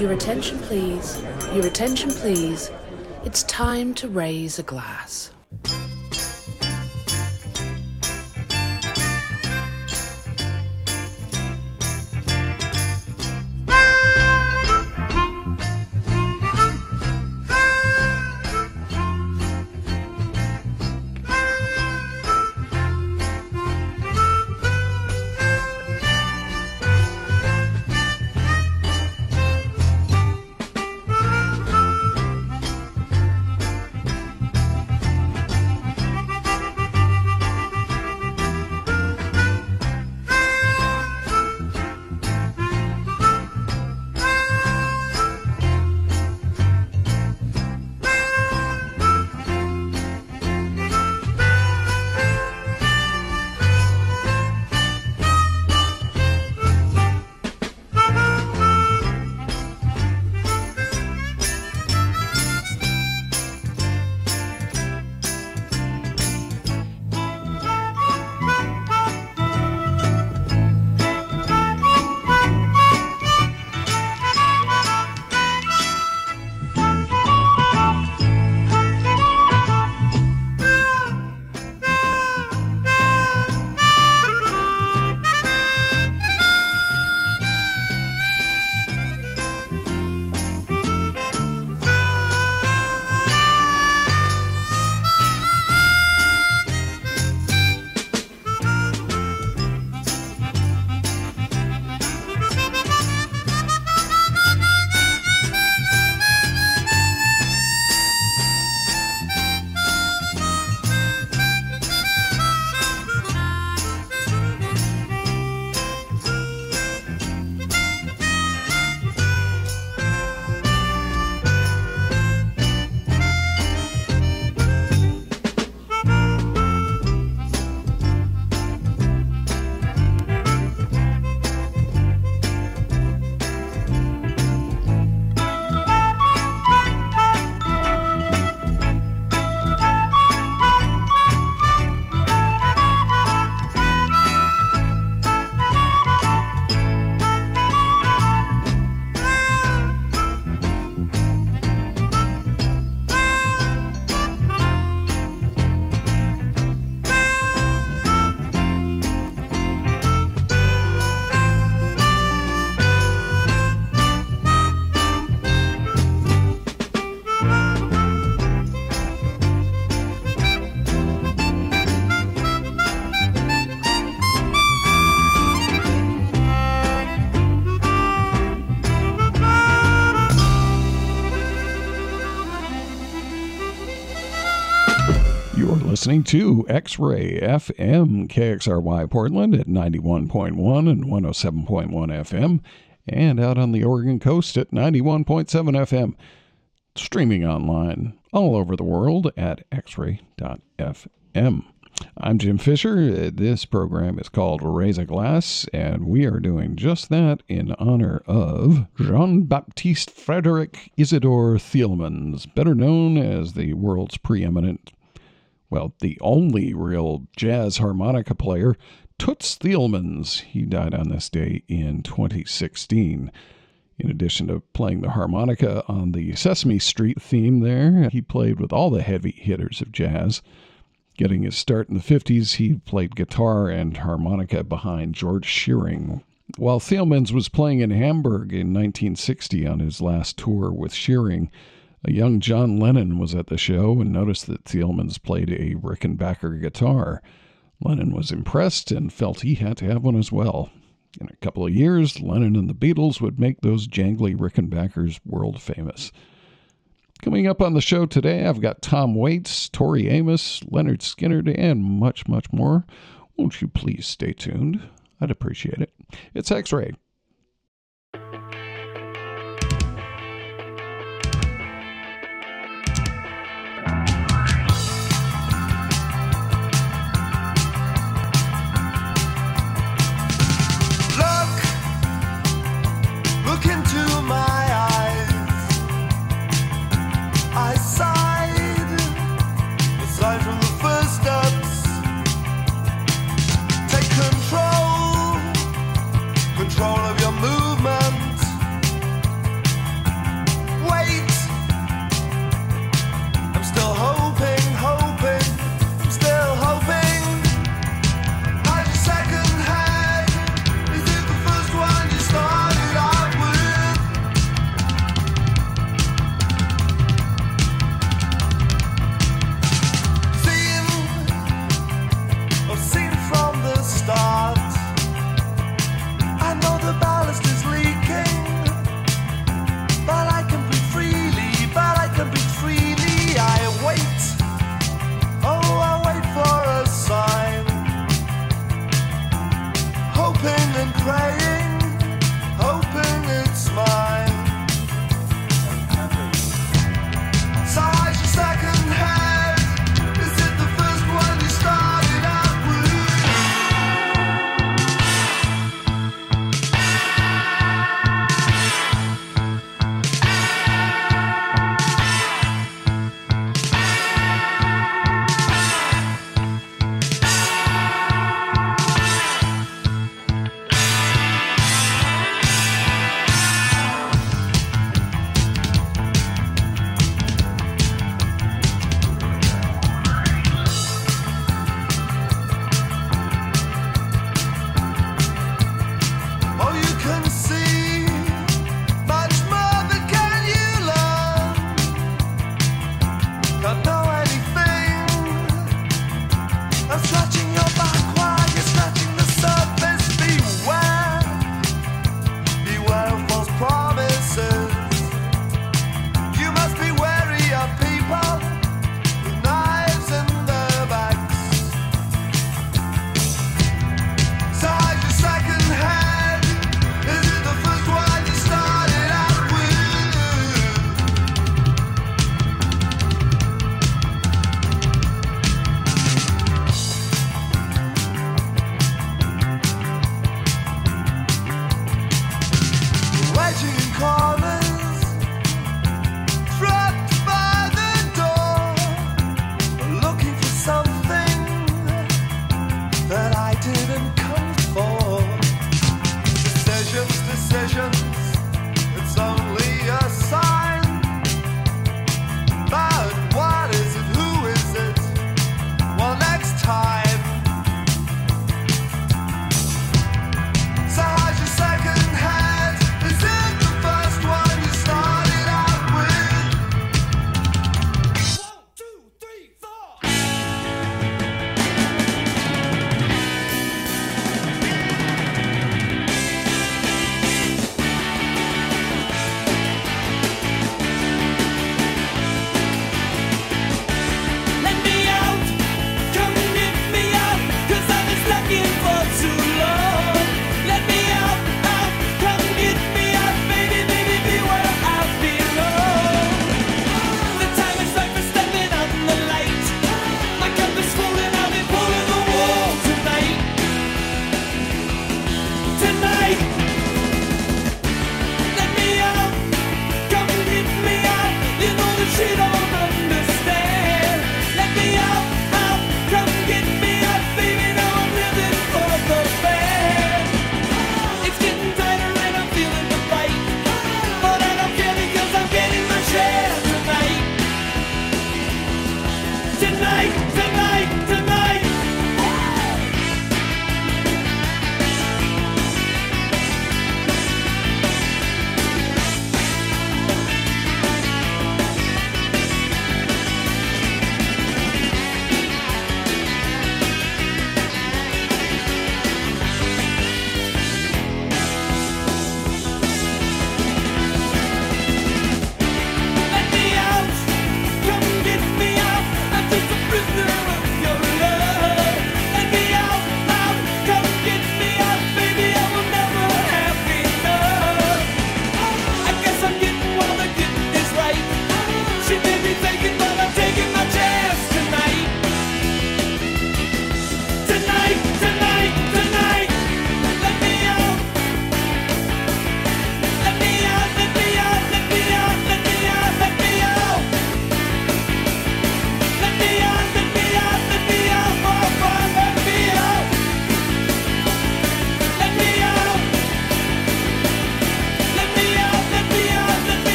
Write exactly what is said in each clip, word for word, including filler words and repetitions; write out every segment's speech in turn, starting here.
Your attention, please. Your attention, please. It's time to raise a glass. Listening to X-Ray F M, K X R Y Portland at ninety-one point one and one oh seven point one F M, and out on the Oregon coast at ninety-one point seven F M. Streaming online all over the world at x ray dot f m. I'm Jim Fisher. This program is called Raise a Glass, and we are doing just that in honor of Jean-Baptiste Frédéric Isidore Thielmans, better known as the world's preeminent, well, the only real jazz harmonica player, Toots Thielmans. He died on this day in twenty sixteen. In addition to playing the harmonica on the Sesame Street theme there, he played with all the heavy hitters of jazz. Getting his start in the fifties, he played guitar and harmonica behind George Shearing. While Thielmans was playing in Hamburg in nineteen sixty on his last tour with Shearing, a young John Lennon was at the show and noticed that Thielmans played a Rickenbacker guitar. Lennon was impressed and felt he had to have one as well. In a couple of years, Lennon and the Beatles would make those jangly Rickenbackers world famous. Coming up on the show today, I've got Tom Waits, Tori Amos, Leonard Skinner, and much, much more. Won't you please stay tuned? I'd appreciate it. It's X-Ray. Control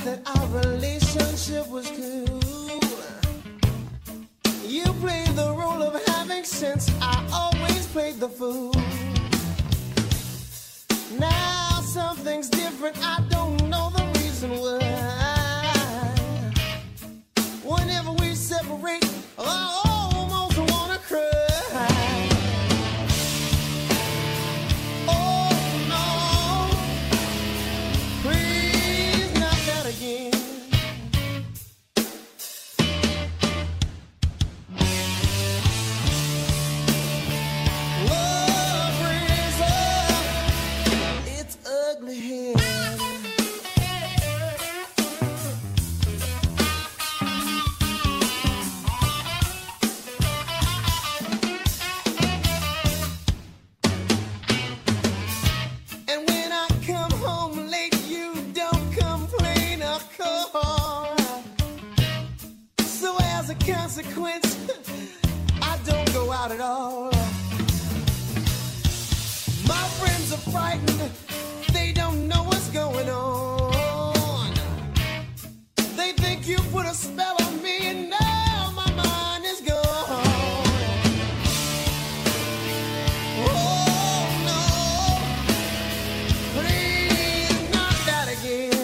that our relationship was cool. You played the role of having sense, I always played the fool. Now something's different, I don't know the reason why. Whenever we separate, I almost wanna cry. Consequence, I don't go out at all. My friends are frightened, they don't know what's going on. They think you put a spell on me and now my mind is gone. Oh no, please not that again.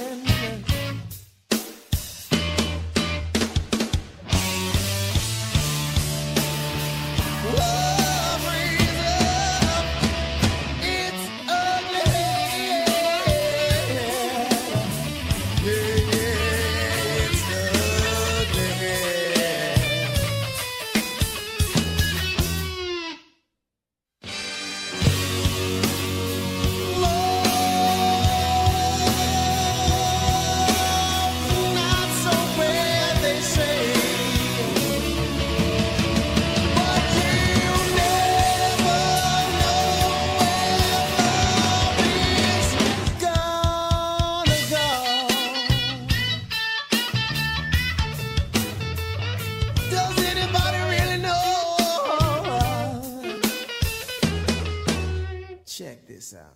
Check this out.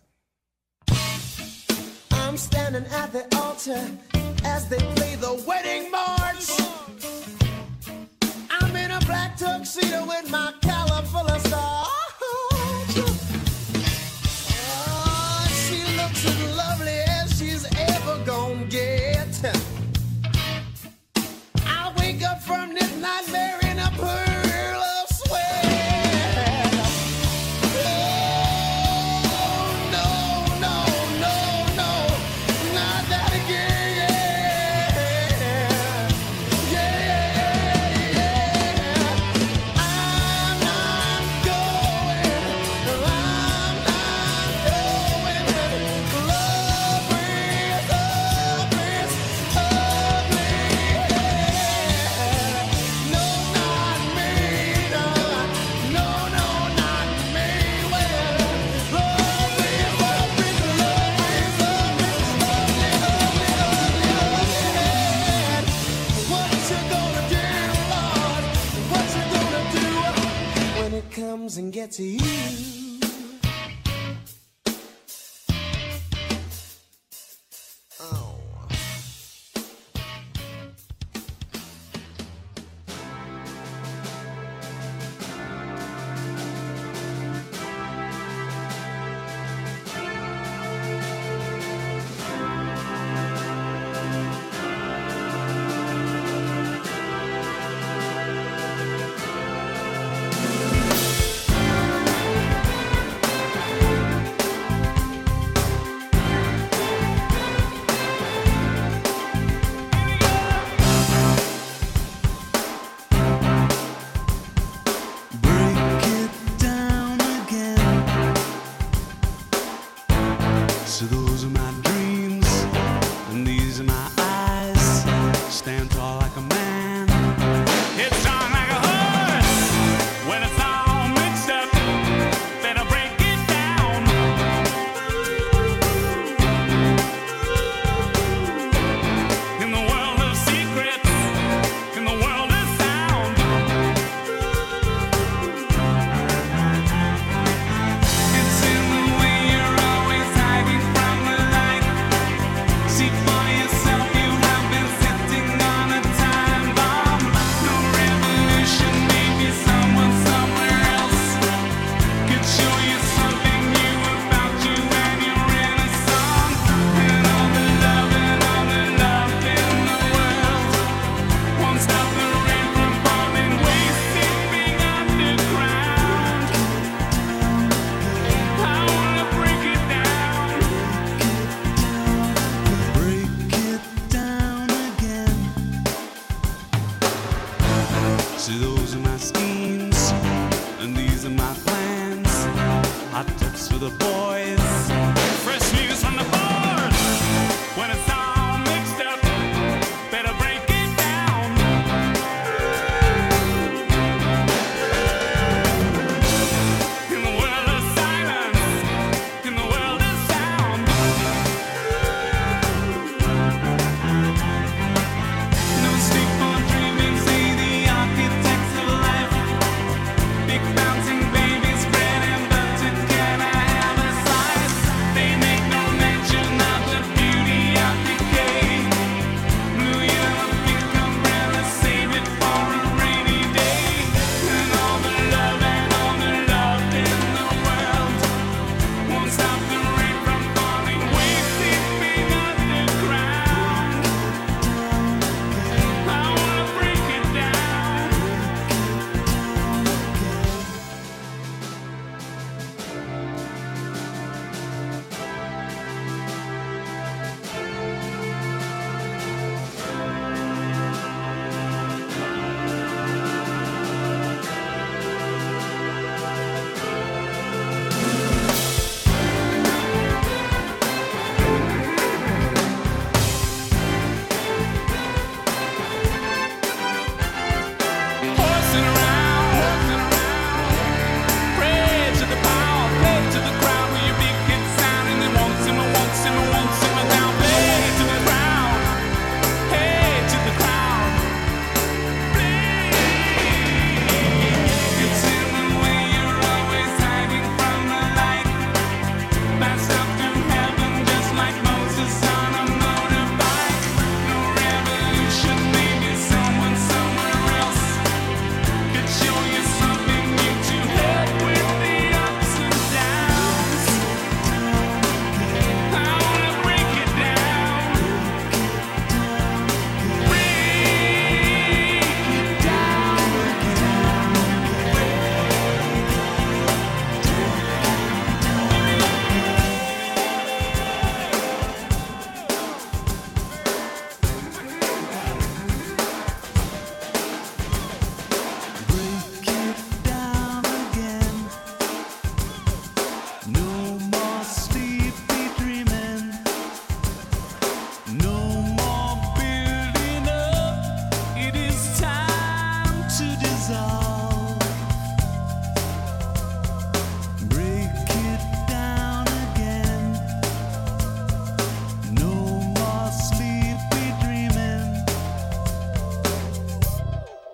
I'm standing at the altar as they play the wedding march. I'm in a black tuxedo with my collar full of stars. Oh, she looks as lovely as she's ever gonna get. I wake up from this nightmare in a pearl of sweat. And get to you. Oh.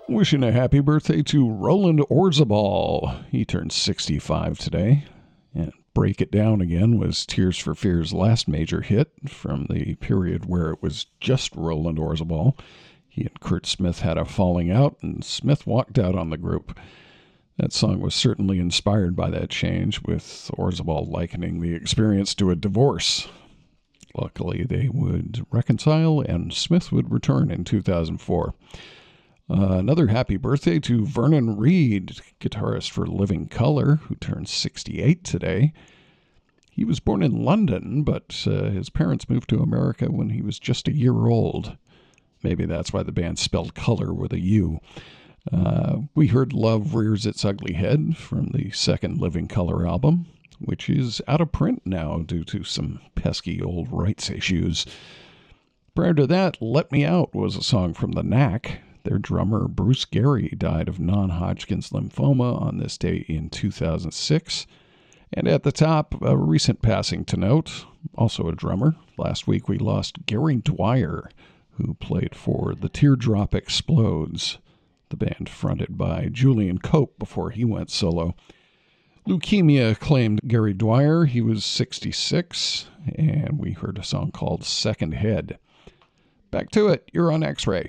Wishing a happy birthday to Roland Orzabal. He turned sixty-five today. And Break It Down Again was Tears for Fears' last major hit from the period where it was just Roland Orzabal. He and Kurt Smith had a falling out, and Smith walked out on the group. That song was certainly inspired by that change, with Orzabal likening the experience to a divorce. Luckily, they would reconcile, and Smith would return in two thousand four. Uh, another happy birthday to Vernon Reid, guitarist for Living Colour, who turns sixty-eight today. He was born in London, but uh, his parents moved to America when he was just a year old. Maybe that's why the band spelled color with a U. Uh, we heard Love Rears Its Ugly Head from the second Living Colour album, which is out of print now due to some pesky old rights issues. Prior to that, Let Me Out was a song from The Knack. Their drummer, Bruce Gary, died of non-Hodgkin's lymphoma on this day in two thousand six. And at the top, a recent passing to note, also a drummer. Last week we lost Gary Dwyer, who played for The Teardrop Explodes, the band fronted by Julian Cope before he went solo. Leukemia claimed Gary Dwyer. He was sixty-six, and we heard a song called Second Head. Back to it. You're on X-Ray.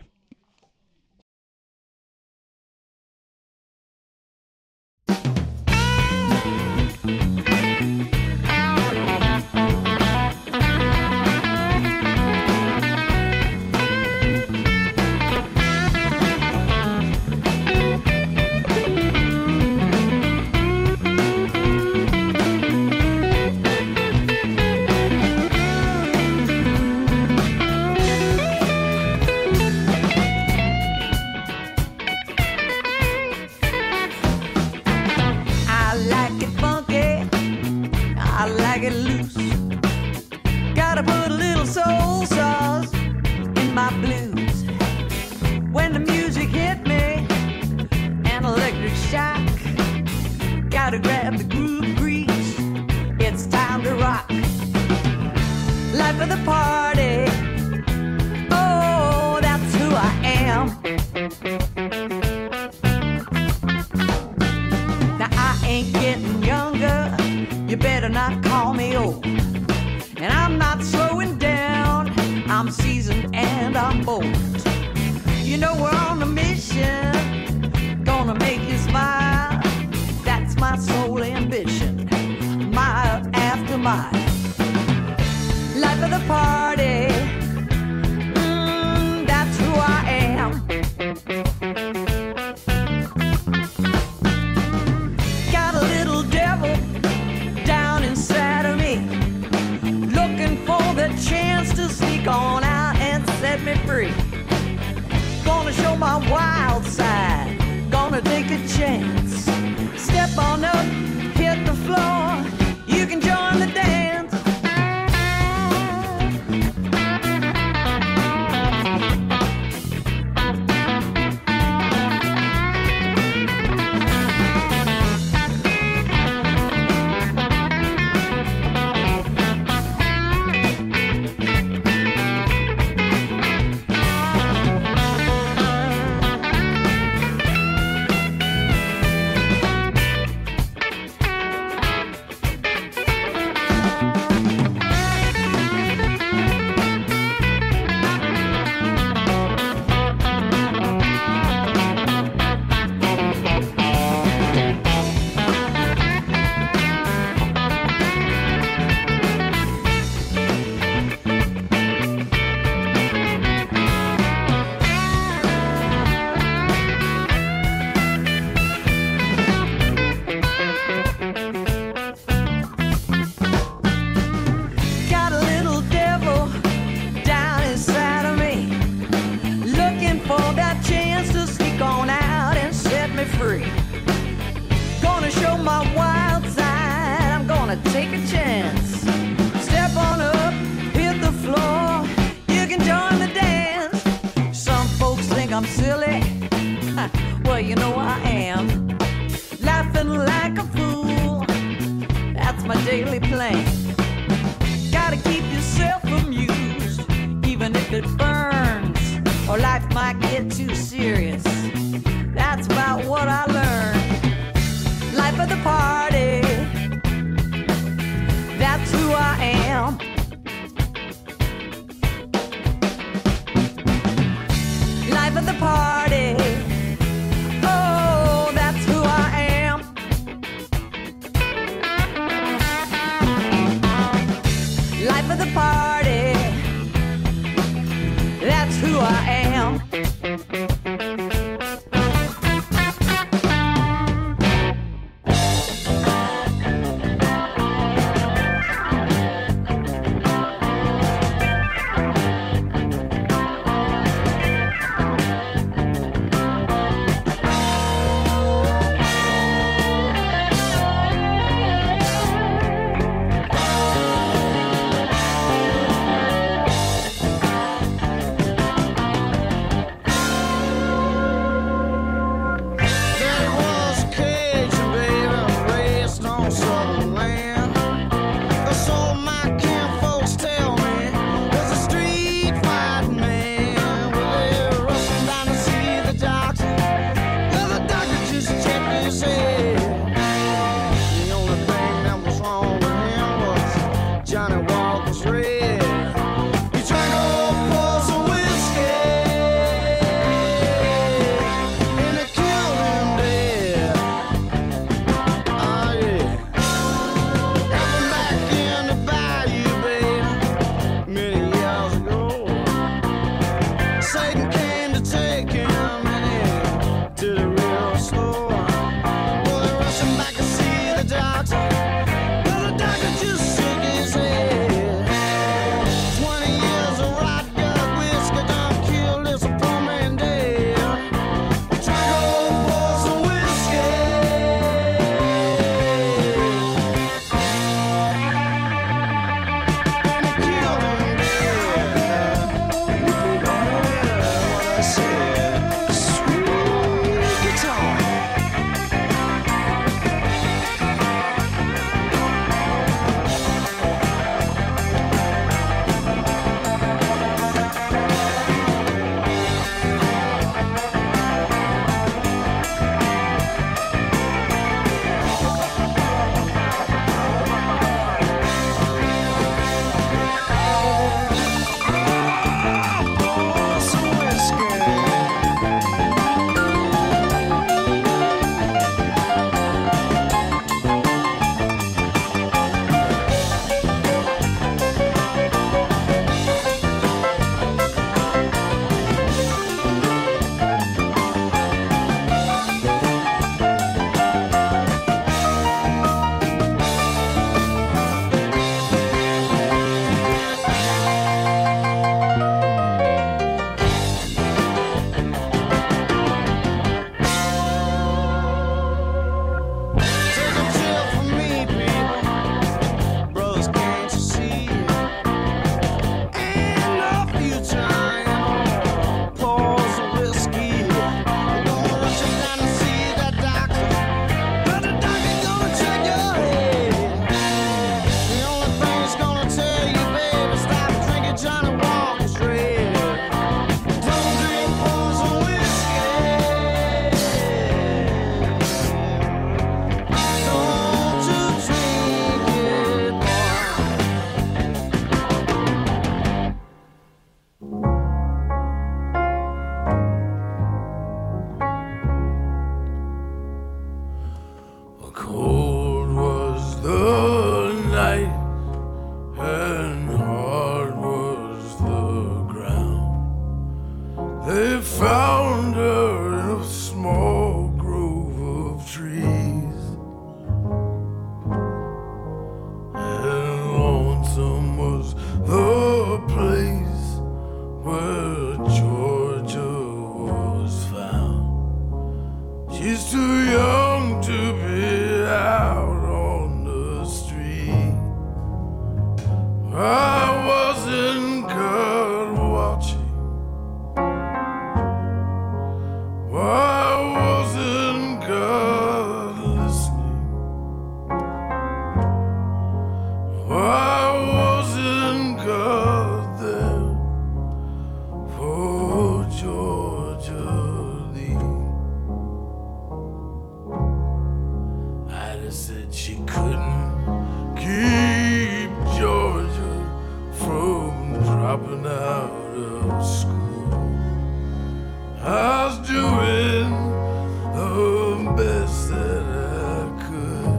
dropping out of school. I was doing the best that I could.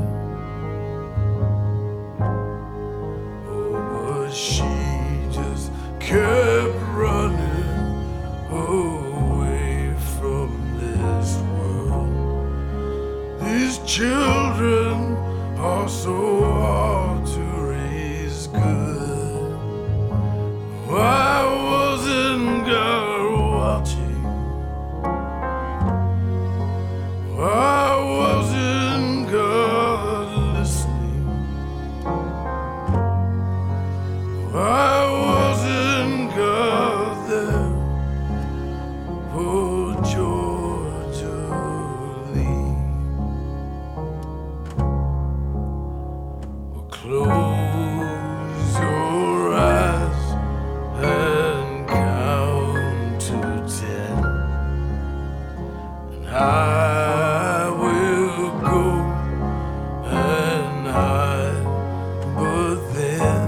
Oh, but she just kept running away from this world. These children are so hard to raise good. Why wasn't God watching? Why wasn't God listening? Why wasn't God there for Georgia Lee? Well, close your eyes and count to ten, and I will go and hide, but then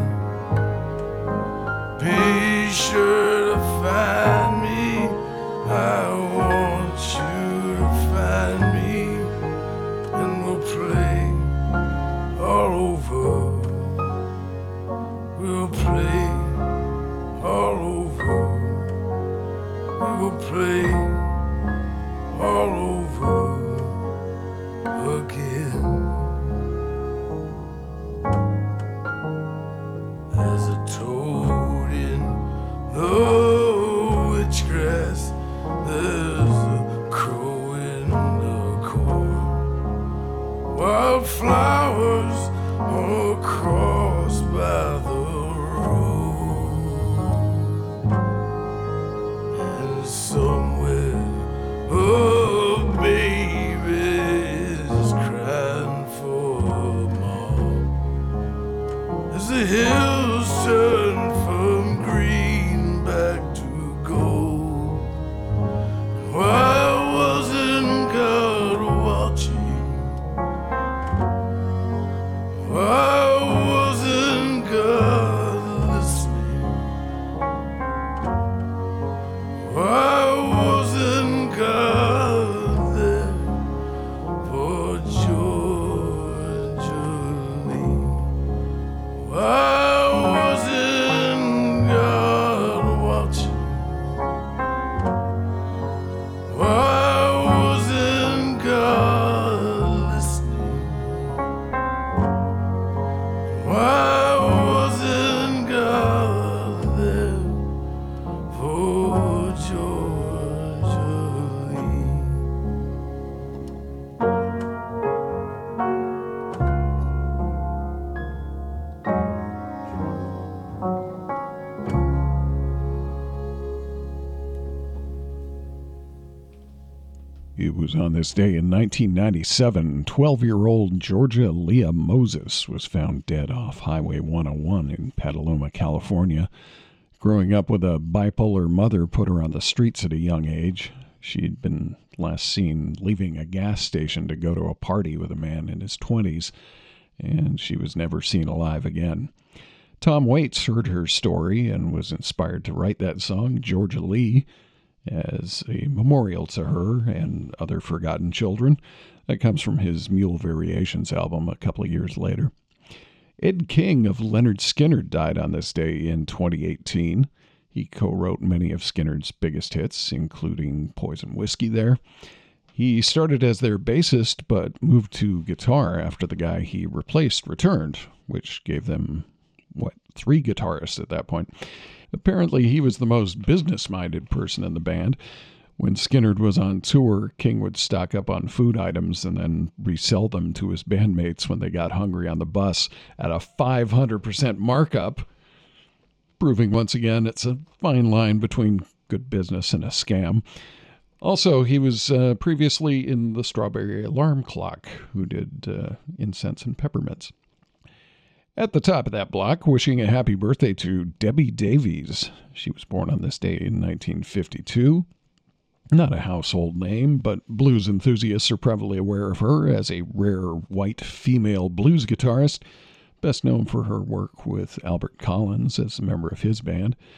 be sure to find me. I want you to find me, and we'll play all over. We'll play all over. We will play all over again. There's a toad in the witchgrass. There's a crow in the corn. Wildflowers on a cross by the road. And somewhere a baby's crying for mom. As the hills turn from green back to gold. And why wasn't God watching? Why wasn't God listening? Why wasn't God there for Georgia Lee? Why wasn't God watching? Why wasn't God listening? Why wasn't God there for Georgia Lee? It was on this day in nineteen ninety-seven, twelve-year-old Georgia Leah Moses was found dead off Highway one oh one in Petaluma, California. Growing up with a bipolar mother put her on the streets at a young age. She'd been last seen leaving a gas station to go to a party with a man in his twenties, and she was never seen alive again. Tom Waits heard her story and was inspired to write that song, Georgia Lee, as a memorial to her and other forgotten children. That comes from his Mule Variations album a couple of years later. Ed King of Lynyrd Skynyrd died on this day in twenty eighteen. He co-wrote many of Skynyrd's biggest hits, including Poison Whiskey there. He started as their bassist, but moved to guitar after the guy he replaced returned, which gave them, what, three guitarists at that point. Apparently, he was the most business-minded person in the band. When Skynyrd was on tour, King would stock up on food items and then resell them to his bandmates when they got hungry on the bus at a five hundred percent markup, proving once again it's a fine line between good business and a scam. Also, he was uh, previously in the Strawberry Alarm Clock, who did uh, Incense and Peppermints. At the top of that block, wishing a happy birthday to Debbie Davies. She was born on this day in nineteen fifty-two. Not a household name, but blues enthusiasts are probably aware of her as a rare white female blues guitarist, best known for her work with Albert Collins as a member of his band.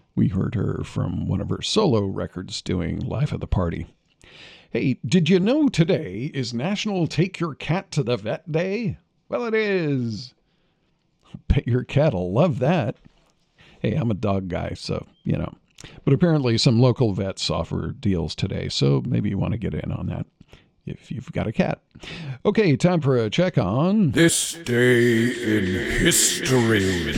We heard her from one of her solo records doing Life of the Party. Hey, did you know today is National Take Your Cat to the Vet Day? Well, it is. Bet your cat'll love that. Hey, I'm a dog guy, so, you know. But apparently some local vets offer deals today, so maybe you want to get in on that if you've got a cat. Okay, time for a check on... This day in history.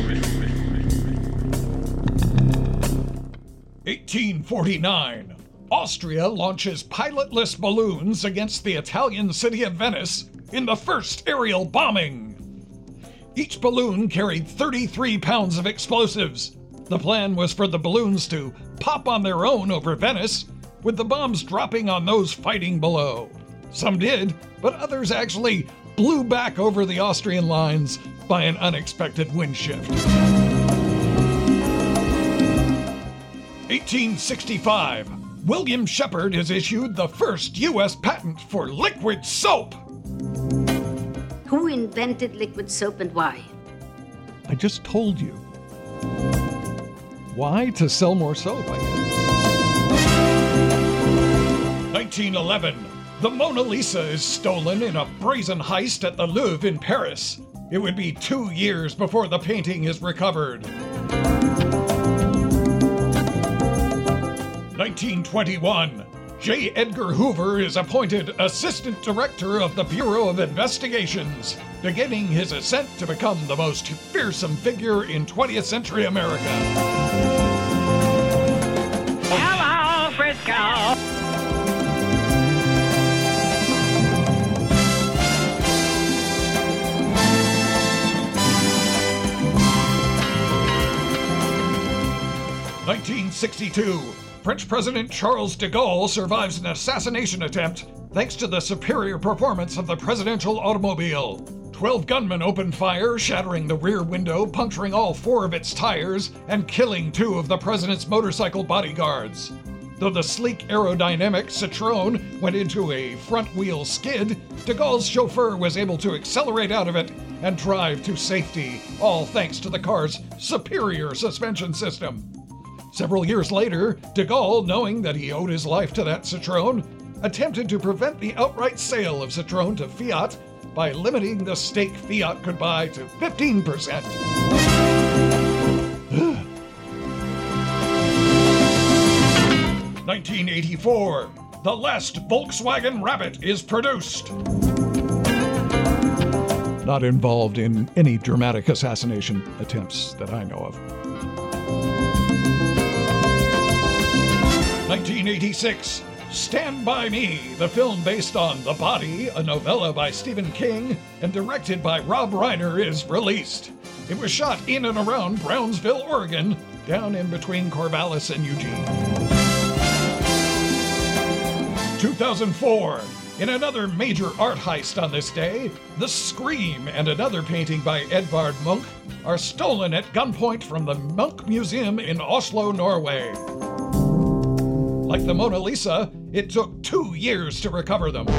eighteen forty-nine. Austria launches pilotless balloons against the Italian city of Venice in the first aerial bombing. Each balloon carried thirty-three pounds of explosives. The plan was for the balloons to pop on their own over Venice, with the bombs dropping on those fighting below. Some did, but others actually blew back over the Austrian lines by an unexpected wind shift. eighteen sixty-five. William Shepard has issued the first U S patent for liquid soap. Who invented liquid soap and why? I just told you. Why? To sell more soap, I guess. nineteen eleven. The Mona Lisa is stolen in a brazen heist at the Louvre in Paris. It would be two years before the painting is recovered. nineteen twenty-one. J. Edgar Hoover is appointed Assistant Director of the Bureau of Investigations, beginning his ascent to become the most fearsome figure in twentieth century America. Hello, Frisco! nineteen sixty-two. French President Charles de Gaulle survives an assassination attempt thanks to the superior performance of the presidential automobile. Twelve gunmen opened fire, shattering the rear window, puncturing all four of its tires, and killing two of the president's motorcycle bodyguards. Though the sleek aerodynamic Citroën went into a front-wheel skid, de Gaulle's chauffeur was able to accelerate out of it and drive to safety, all thanks to the car's superior suspension system. Several years later, de Gaulle, knowing that he owed his life to that Citroën, attempted to prevent the outright sale of Citroën to Fiat by limiting the stake Fiat could buy to fifteen percent. nineteen eighty-four. The last Volkswagen Rabbit is produced. Not involved in any dramatic assassination attempts that I know of. nineteen eighty-six. Stand By Me, the film based on The Body, a novella by Stephen King, and directed by Rob Reiner, is released. It was shot in and around Brownsville, Oregon, down in between Corvallis and Eugene. two thousand four. In another major art heist on this day, The Scream and another painting by Edvard Munch are stolen at gunpoint from the Munch Museum in Oslo, Norway. Like the Mona Lisa, it took two years to recover them.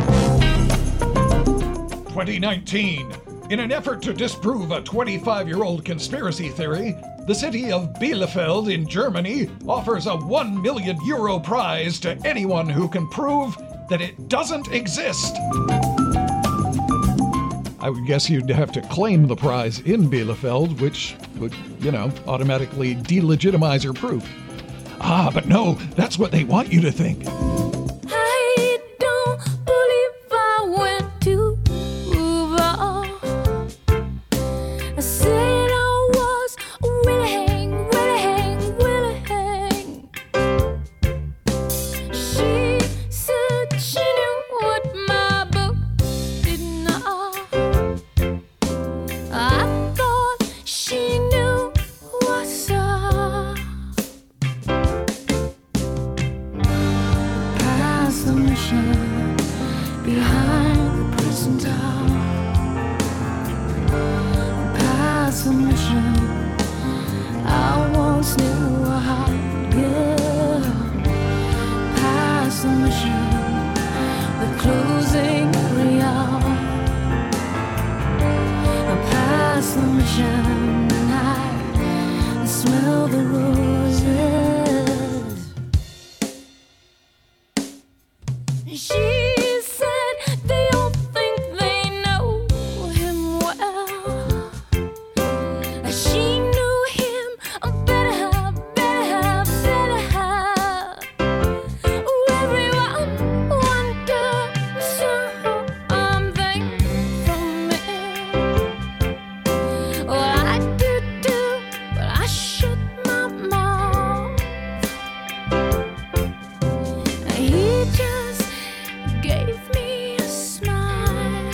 twenty nineteen. In an effort to disprove a twenty-five-year-old conspiracy theory, the city of Bielefeld in Germany offers a one million euro prize to anyone who can prove that it doesn't exist. I would guess you'd have to claim the prize in Bielefeld, which would, you know, automatically delegitimize your proof. Ah, but no, that's what they want you to think. I don't believe I went too far. I said I was willing, willing, willing. She said she knew what my book did not. I thought she knew what's up. The mission behind the prison door. Past the mission, I once knew a hot girl. Past the mission, the closing real. Past the mission, I smell the road. She said they all think they know him well. She knew him better, better, better. Everyone wonders something from it. Well, I do too, but I shut my mouth. He just gave me a smile.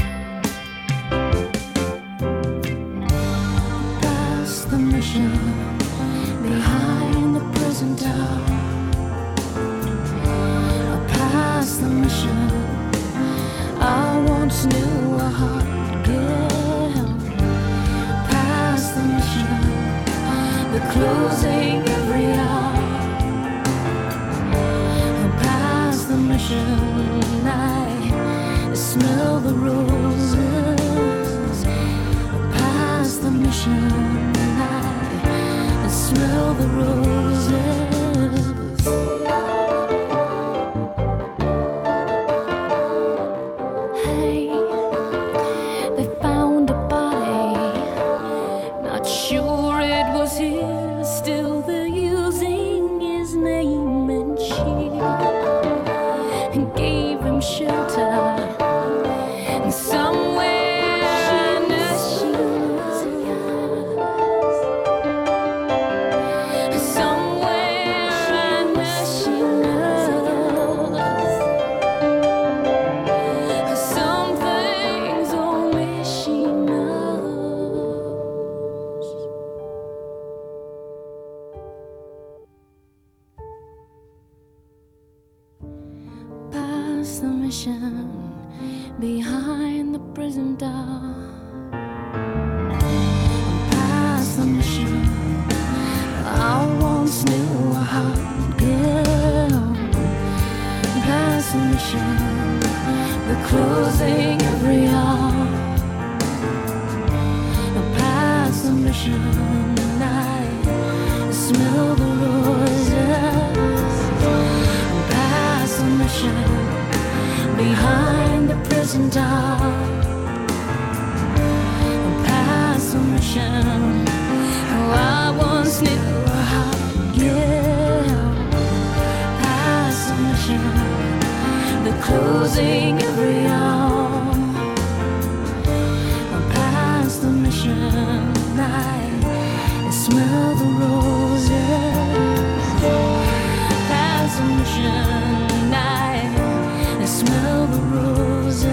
Past the mission, behind the prison door. Past the mission, I once knew a hot girl. Past the mission, the closing every hour. Past the mission, I smell the roses. Past the mission, I smell the roses. Hey, they found a body, not sure it was his. Still they're using his name and she gave him shelter. And somewhere I know she knows. Somewhere I know she knows. Some things only she knows. Past the mission, behind the prison door. Past the mission, I once knew a hot girl. Past the mission, the closing every hour. Past the mission, I smell the roses. Past the mission, behind the prison door. Past the mission, oh, I once knew a hot girl. Past the mission, the closing every hour. Past the mission, I smell the roses. Past the mission, I smell the roses.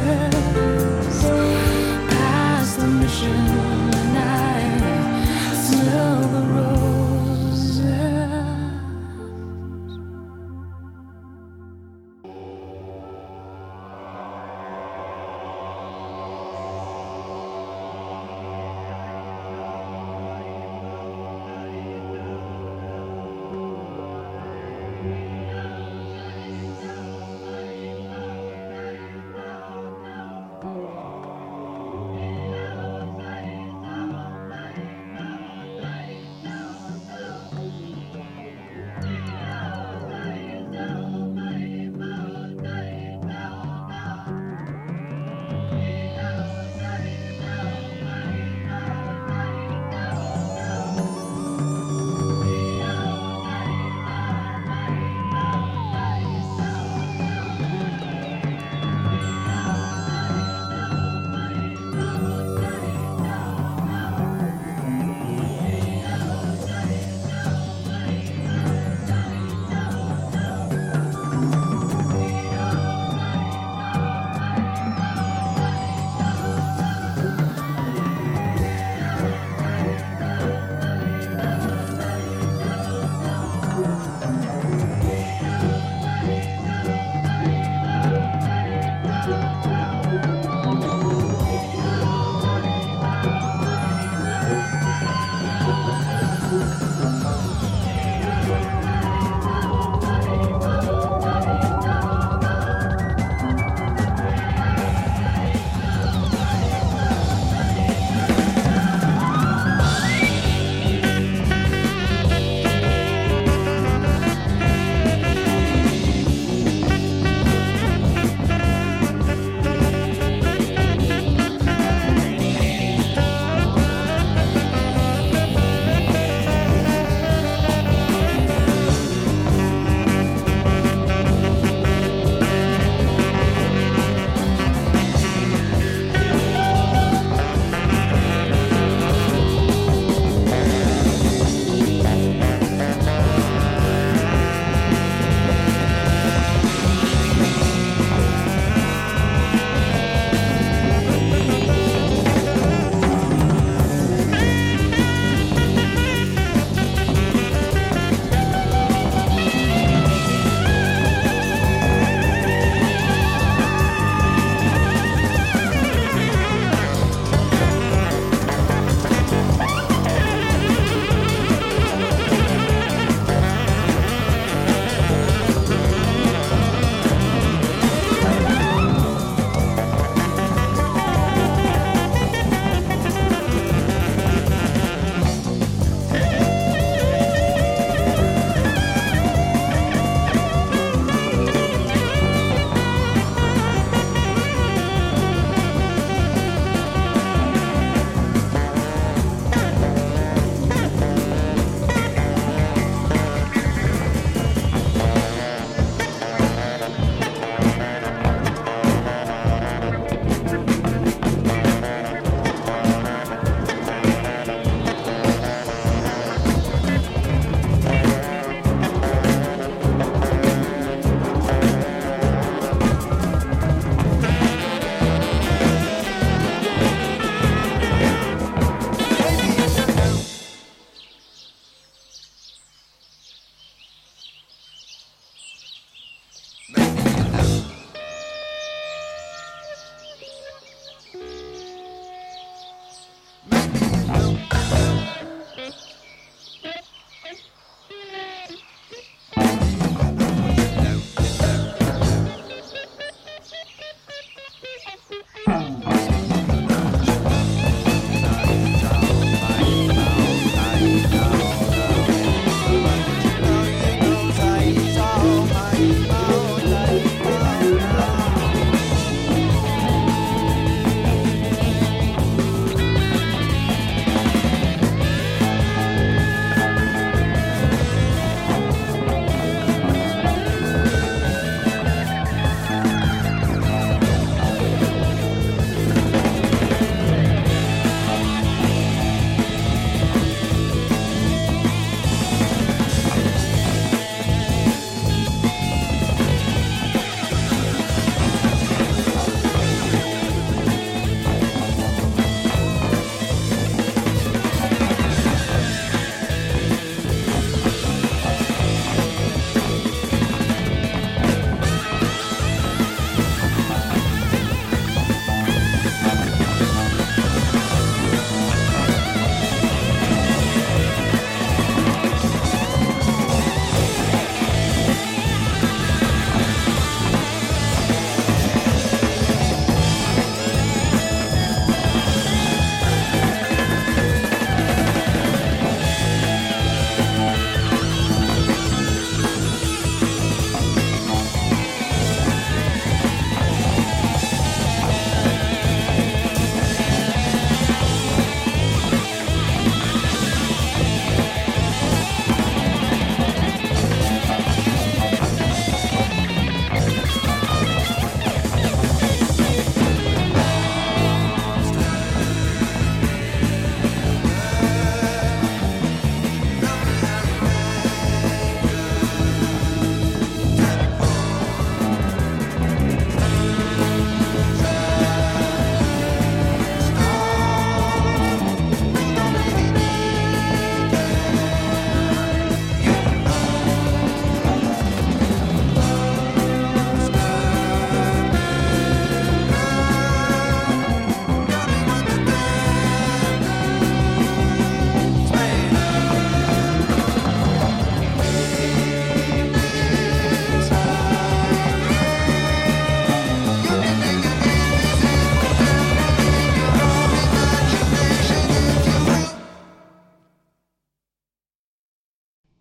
Past the mission, I smell the roses.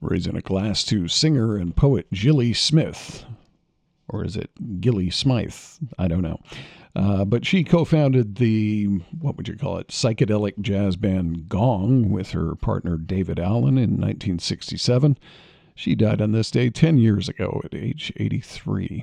Raising a glass to singer and poet Gilly Smith. Or is it Gilly Smythe? I don't know. Uh, but she co-founded the, what would you call it, psychedelic jazz band Gong with her partner David Allen in nineteen sixty-seven. She died on this day ten years ago at age eighty-three.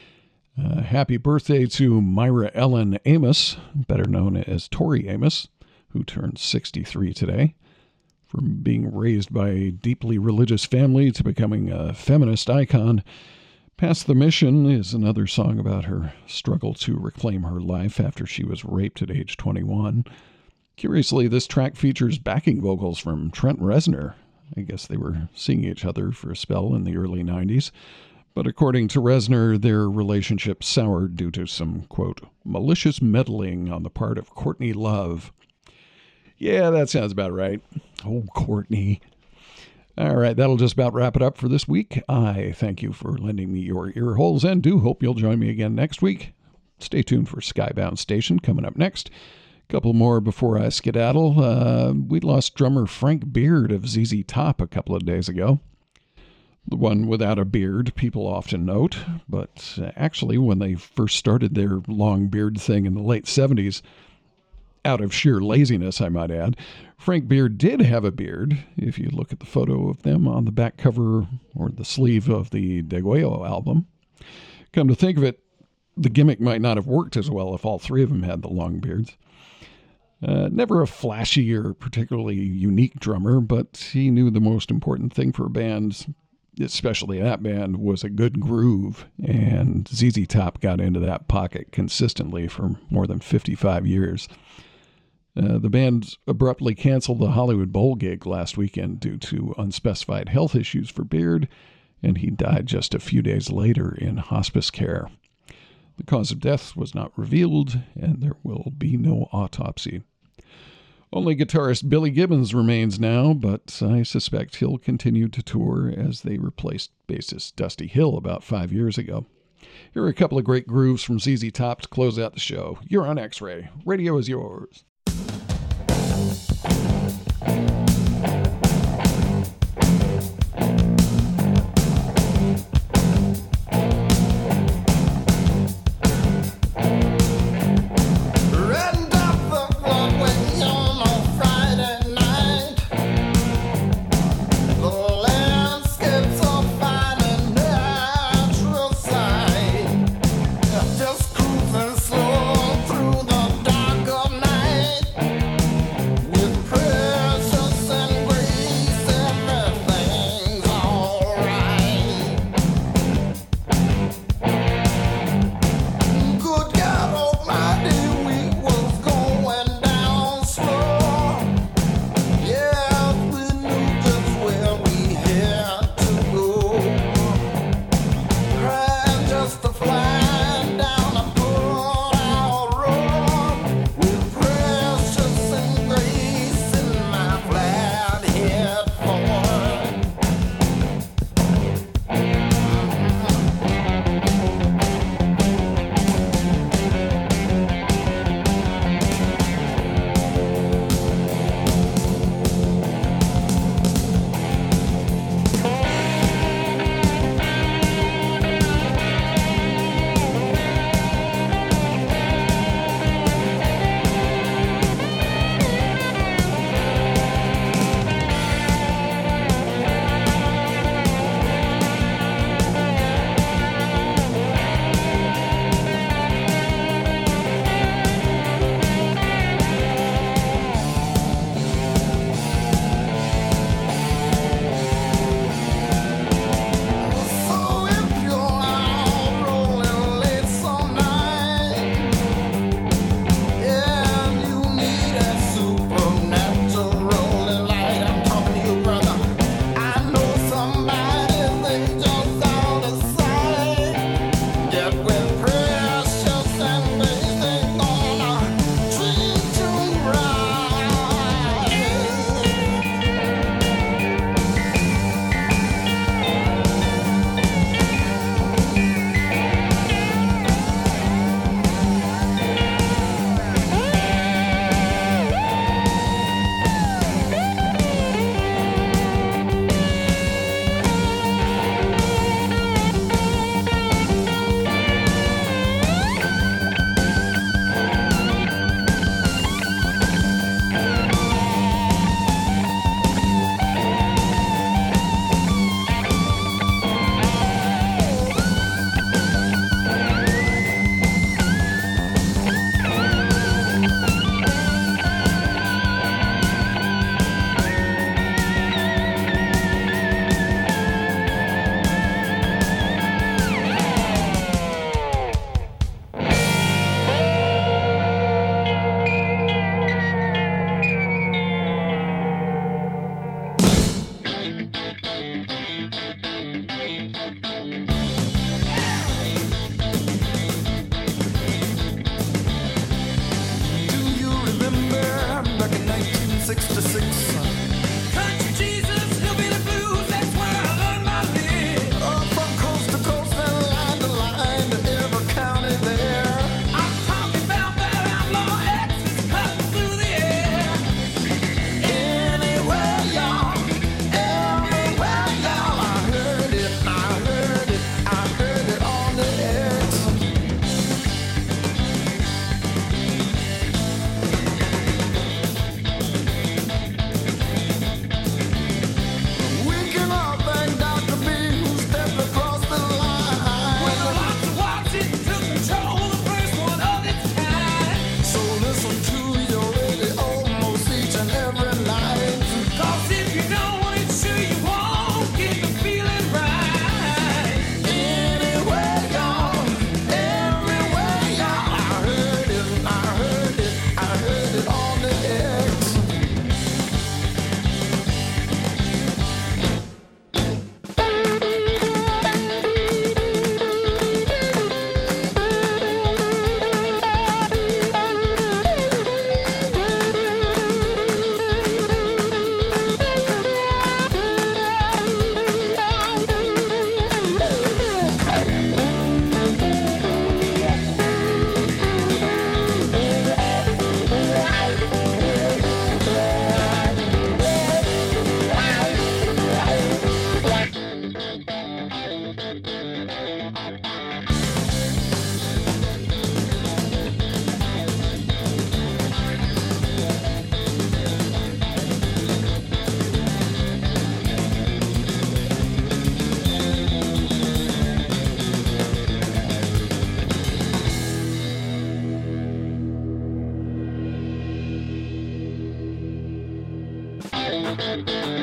Uh, happy birthday to Myra Ellen Amos, better known as Tori Amos, who turned sixty-three today. From being raised by a deeply religious family to becoming a feminist icon, Past the Mission is another song about her struggle to reclaim her life after she was raped at age twenty-one. Curiously, this track features backing vocals from Trent Reznor. I guess they were seeing each other for a spell in the early nineties. But according to Reznor, their relationship soured due to some, quote, malicious meddling on the part of Courtney Love. Yeah, that sounds about right. Oh, Courtney. All right, that'll just about wrap it up for this week. I thank you for lending me your ear holes and do hope you'll join me again next week. Stay tuned for Skybound Station coming up next. A couple more before I skedaddle. Uh, we lost drummer Frank Beard of Z Z Top a couple of days ago. The one without a beard, people often note, but actually when they first started their long beard thing in the late seventies, out of sheer laziness, I might add, Frank Beard did have a beard. If you look at the photo of them on the back cover or the sleeve of the Deguello album. Come to think of it, the gimmick might not have worked as well if all three of them had the long beards. Uh, never a flashy or particularly unique drummer, but he knew the most important thing for a band, especially that band, was a good groove, and Z Z Top got into that pocket consistently for more than fifty-five years. Uh, the band abruptly canceled the Hollywood Bowl gig last weekend due to unspecified health issues for Beard, and he died just a few days later in hospice care. The cause of death was not revealed, and there will be no autopsy. Only guitarist Billy Gibbons remains now, but I suspect he'll continue to tour as they replaced bassist Dusty Hill about five years ago. Here are a couple of great grooves from Z Z Top to close out the show. You're on X-Ray. Radio is yours. Just cruising slow through the dark of night.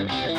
Bye.